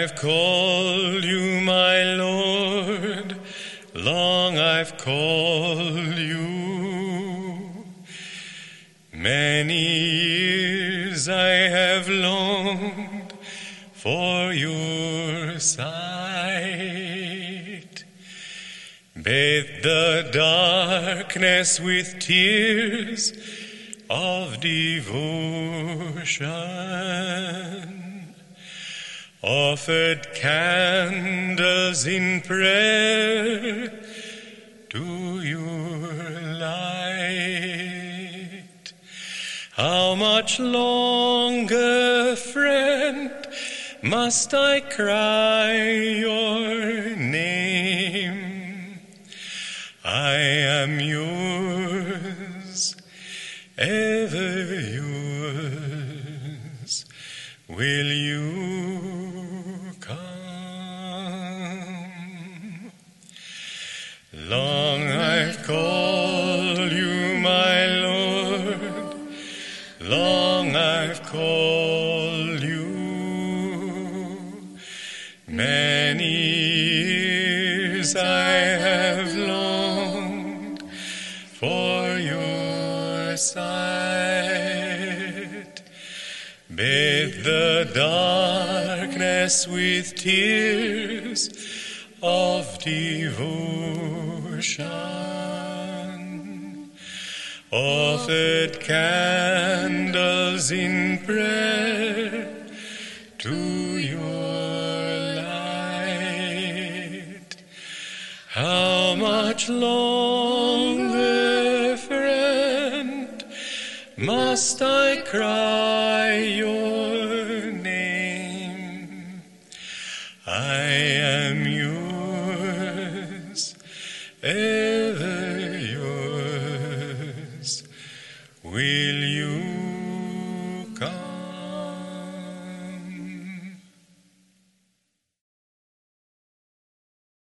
I've called you my Lord, long I've called you. Many years I have longed for your sight, bathed the darkness with tears of devotion, offered candles in prayer to your light. How much longer, friend, must I cry your name? I am yours, ever yours. Will you come? Long I've called you my Lord, long I've called you. Many years I have longed for your sight, bathe the darkness with tears of devotion, offered candles in prayer to your light. How much longer, friend, must I cry your name? I am yours, ever yours. Will you